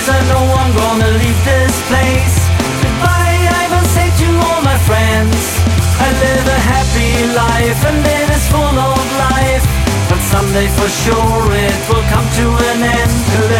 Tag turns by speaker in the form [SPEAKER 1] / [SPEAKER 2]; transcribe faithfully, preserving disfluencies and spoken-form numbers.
[SPEAKER 1] I know I'm gonna leave this place. Goodbye, I will say to all my friends. I live a happy life and it is full of life, but someday for sure it will come to an end.